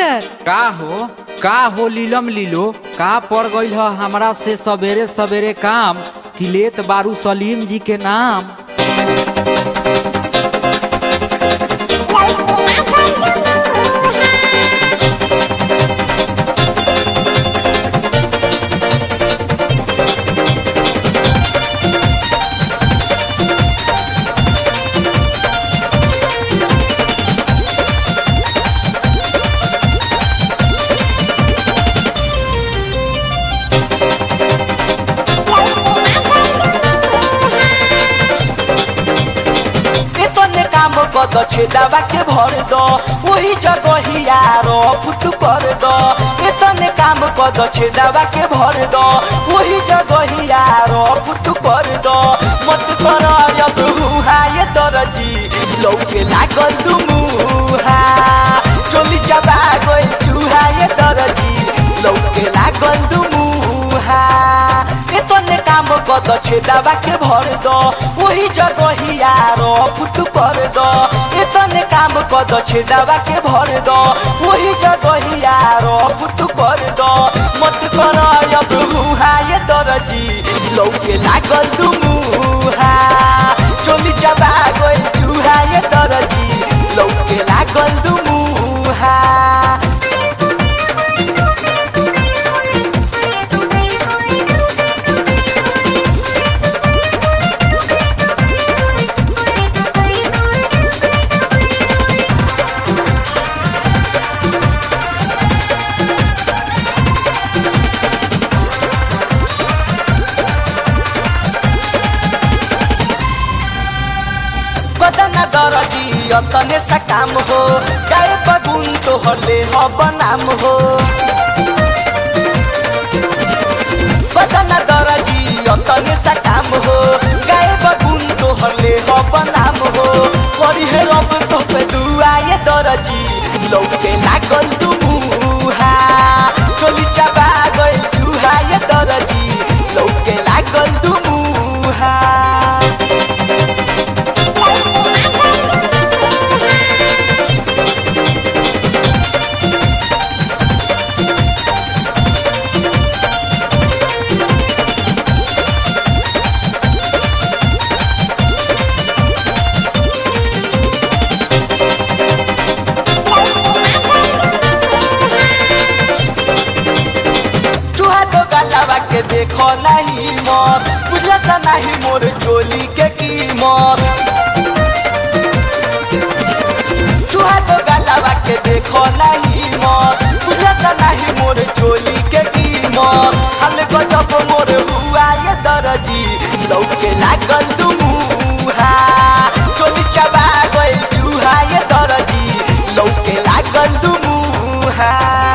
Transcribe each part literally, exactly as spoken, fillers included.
Master. का हो का हो लीलम लीलो का पड़ गईल ह हमरा से सवेरे सवेरे काम कि लेत बारू सलीम जी के नाम। कद छेदावा के भर दो वही जगहिया पुत कर दो इतने काम कद छेदावा के भर दो वही जगहिया पुत कर दो मत कर अब हुआ ये दरजी लौके लागल दुमुहा चोली चबा गई चूहा ये दरजी लौके लागल दुमुहा इतने काम कद छेदावा के भर दो वही जगहिया पुत कर दो इतने काम कद छेदावा के भर दो वही जगहिया पुत कर दो मत कर अब हुआ ये दरजी लौके लागल दुमुहा चोली चबा गई चूहा ये दरजी लौके लागल दुमुहा। दरजी अतने सा काम हो गाय बगुन तो हले हो बनाम हो बदना दरजी अतने सा काम हो गाय बगुन तो हले हो बनाम हो करी है रब तो पे दुआ ये दरजी लौके लागल दुमुहा चोली चबा गई चूहा ये दरजी लौके लागल दुमुहा। के देखो नहीं मत बुझला सा नहीं मोर चोली के कीमत चूहा तो गलावा के देखो नहीं मत बुझला सा नहीं मोर चोली के कीमत हल गजब मोर हुआ ये दरजी लौके लागल दुमुहा चोली चबा गई चूहा ये दरजी लौके लागल दुमुहा।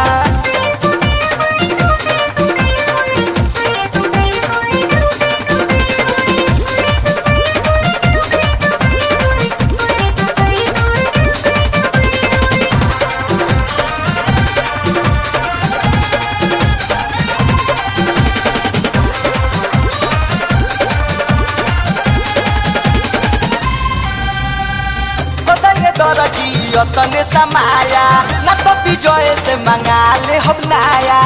दरजी अतने समाया न तो विजय से मंगा ले हम लाया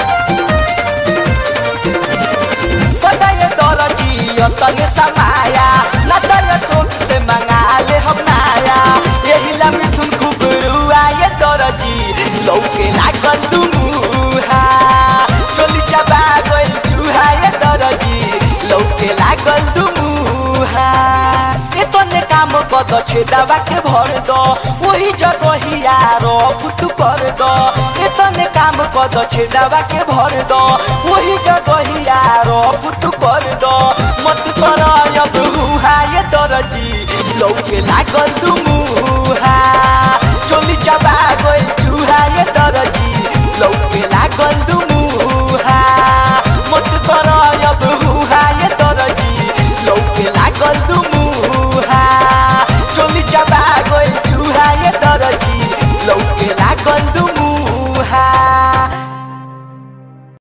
दरजी अतने समाया न तो अशोक से मंगा ले हम लाया यही ला मिथुन खूब रुआ ये दरजी लौके लागल दुमुहा चोली चबा गई चूहा ये दरजी लौके लागल दुमुहा इतने काम कद छेदावा के भर दो वही जगहिया पुत कर दो इतने काम कद छेदावा के भर दो वही जगहिया पुत कर दो मत कर अब हुआ ये दरजी लौके लागल दुमुहा।